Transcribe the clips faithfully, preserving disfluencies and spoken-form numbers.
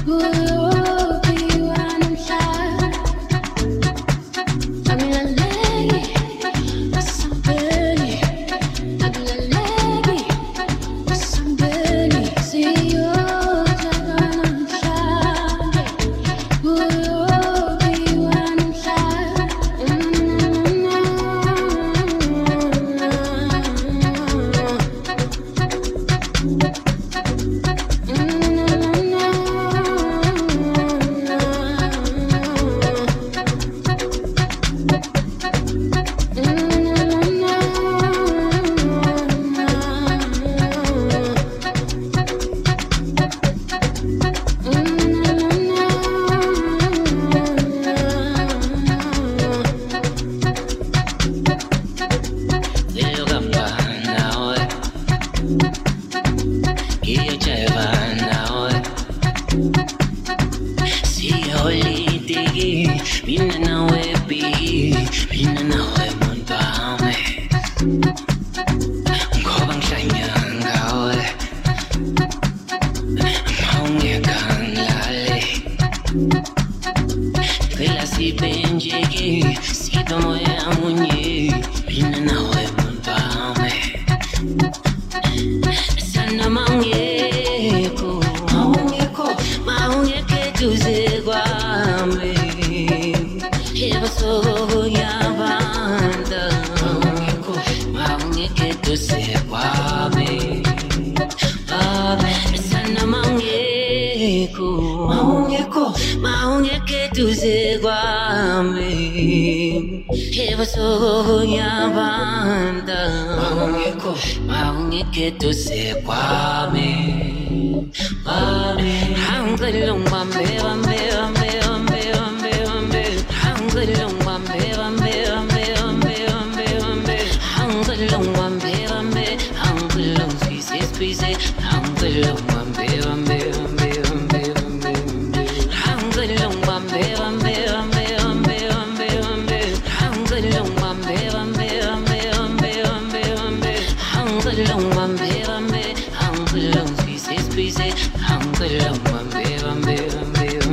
I'm good, I'm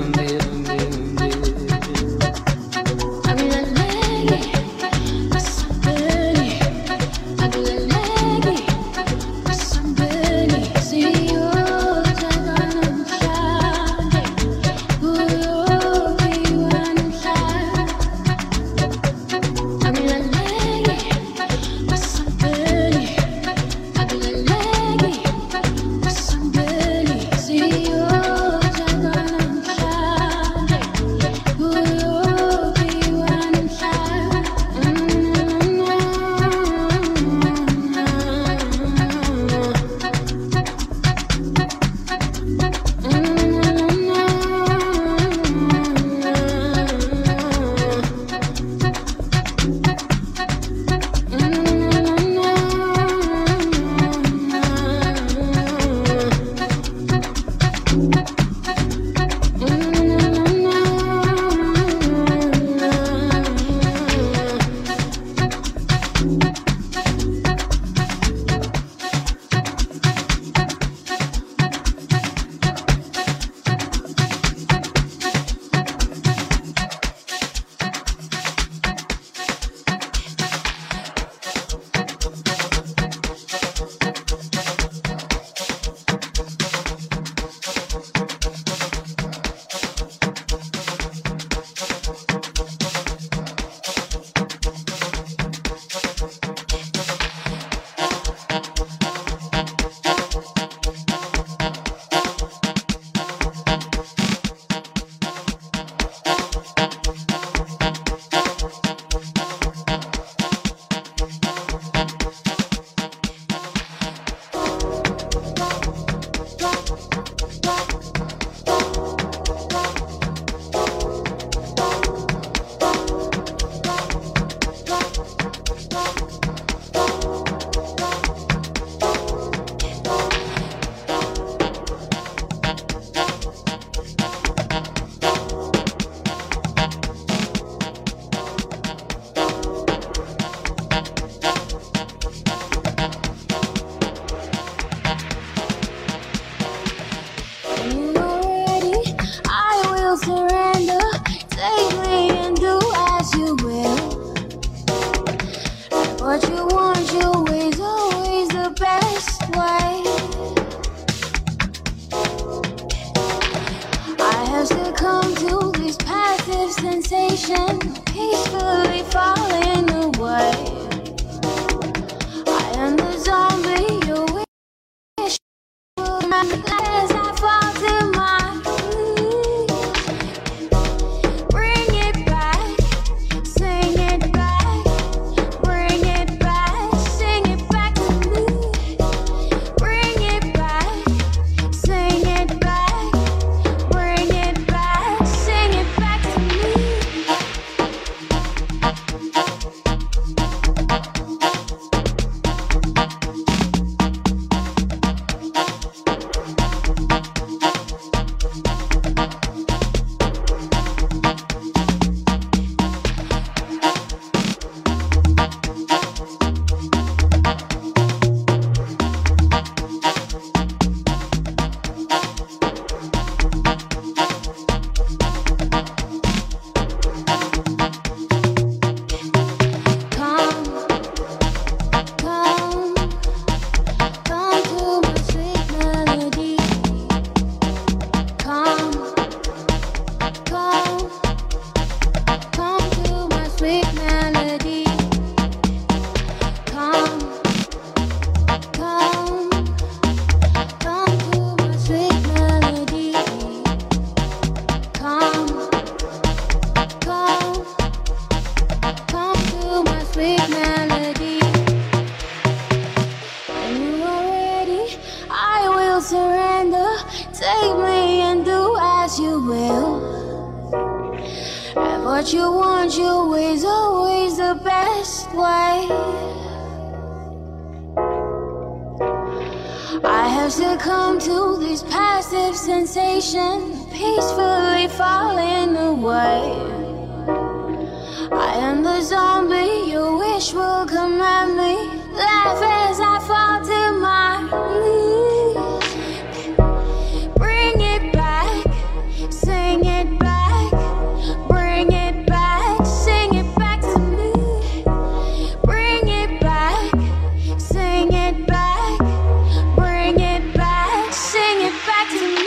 succumb to this passive sensation, peacefully falling away. I am the zombie you wish would not as I fall to my knees. Bring it back, sing it back, bring it back, sing it back to me. Bring it back, sing it back, bring it back, sing it back to me. Come, come, come to my sweet melody. Come, come, come to my sweet melody. Come, come, come to my sweet melody. Come, come, come to my sweet melody. When you are ready, I will surrender. Take me and do as you will. Have what you want, your way's always the best way. I have succumbed to this passive sensation, peacefully falling away. I am the zombie you wish will come at me. Laugh as I fall to my knees. Bring it back, sing it back, bring it back, sing it back to me. Bring it back, sing it back, bring it back, sing it back to me.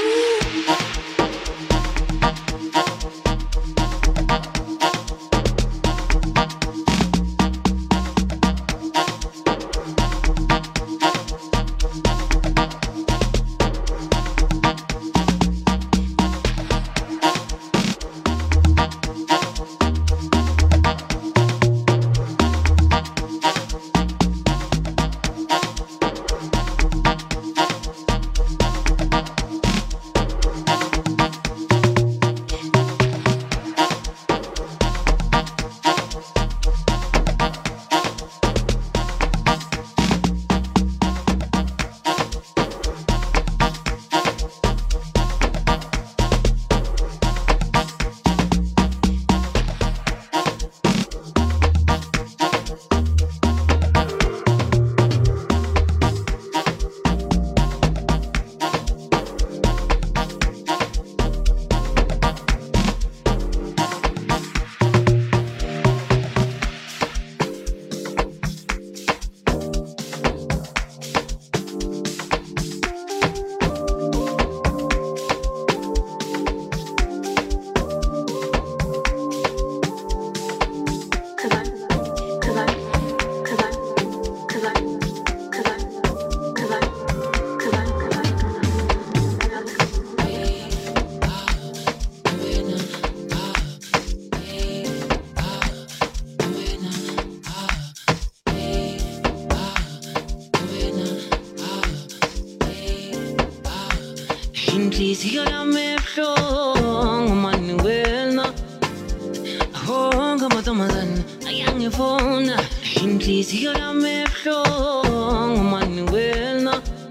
Inhliziyo yami ebuhlungu Manuelna Ahonga amantombazane ayangifuna Inhliziyo yami ebuhlungu Manuelna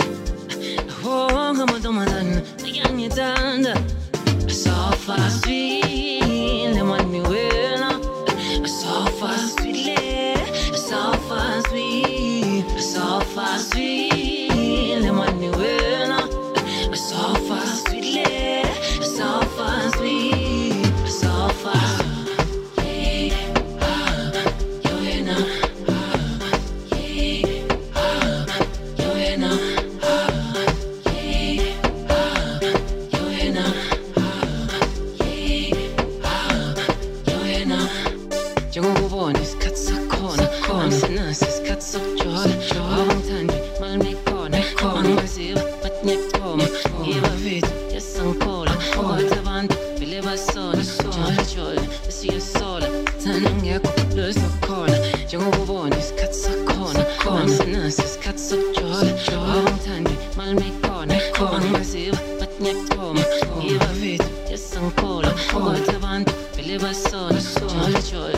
Ahonga amantombazane ayangithanda Sofa sweet Manuelna Sofa sweet Sofa sweet Sofa sweet Manuelna Sofa sweet, sofa sweet, sofa. Yeah, ah, yo ena, ah, yeah, ah, yo ena, ah, yeah, ah, yo ena, ah, yeah. Jungobonis, Katsakona, Ansenasis, Katsokjol, Avantandri, Malmekona, Angmaziv, Patnektom, Eva Vit, Yasankola, Otavant, Bilevasona, Jolly Jolly, Sia Sola, Tanangak, Lusakola, Jungobonis, Katsakona, Ansenasis, Katsokjol, Avantandri, Malmekona, Angmaziv, Patnektom, Eva Vit, Yasankola, Otavant, Bilevasona, Jolly Jolly.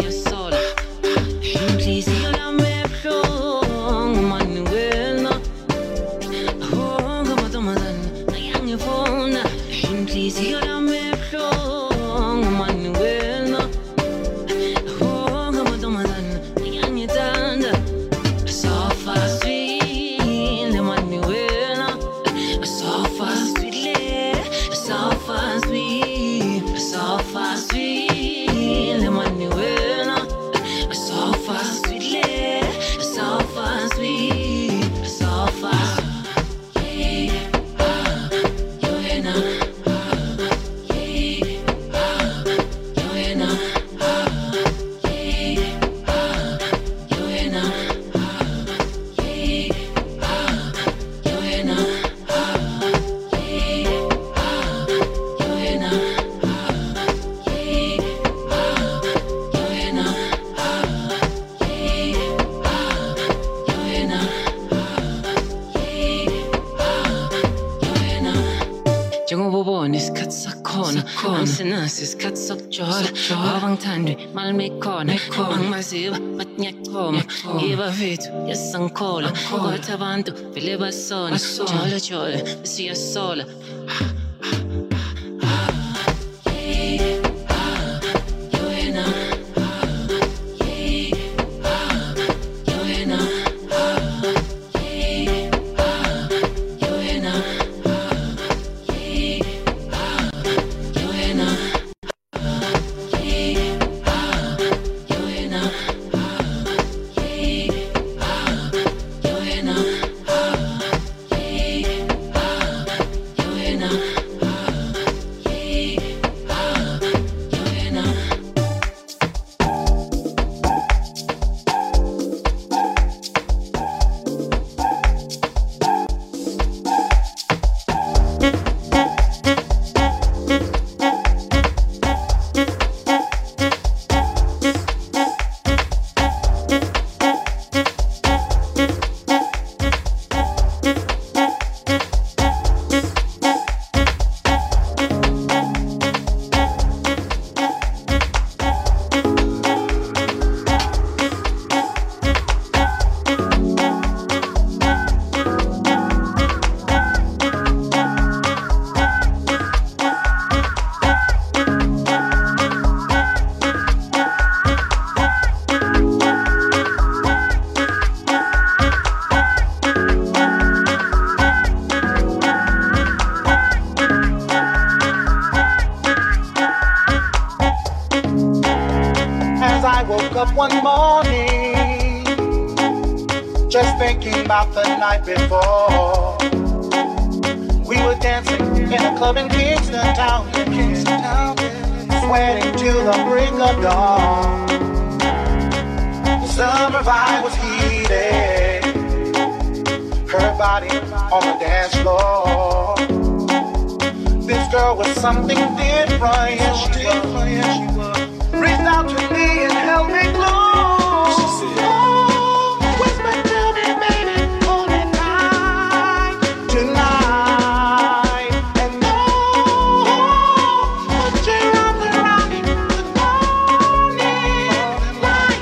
Please, you love me from Manuela. Oh, come on, Madan, I am your phone. Please, you love me from Manuela. Oh, come on, Madan, I am your danda. So fast, sweet, Manuela. So fast, sweet, so fast, sweet, so fast, sweet, Manuela. So fast, sweet, so fast, sweet, so fast. Yeah, ah, you're in a, ah, yeah, ah, you're in a, ah, yeah, ah, you're in a, ah, yeah, ah, you're in a, ah, yeah, ah, you're in a, ah, Jungobonis, Katsakona, Ansenasis, Katsokjol, Avantandri, Malmekona, Angmaziv, Patnektom, Eva Vitu, Yasankola, Otavantu, Bilebasona, Jolly Jolly, Sia Sola. Up one morning, just thinking about the night before. We were dancing in a club in Kingston Town, Kingston Town, sweating till the break of dawn. The summer vibe was heated, her body on the dance floor. This girl was something different, yes she was, yes she was. Reached out to me and held me close. She said, oh, whisper to me, baby, hold me tight tonight. And oh, put your arms around me, good morning, light.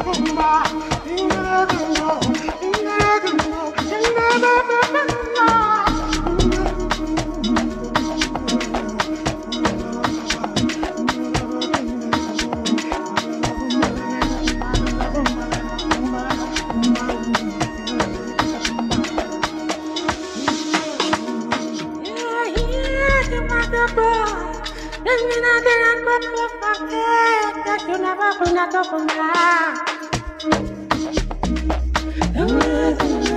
Never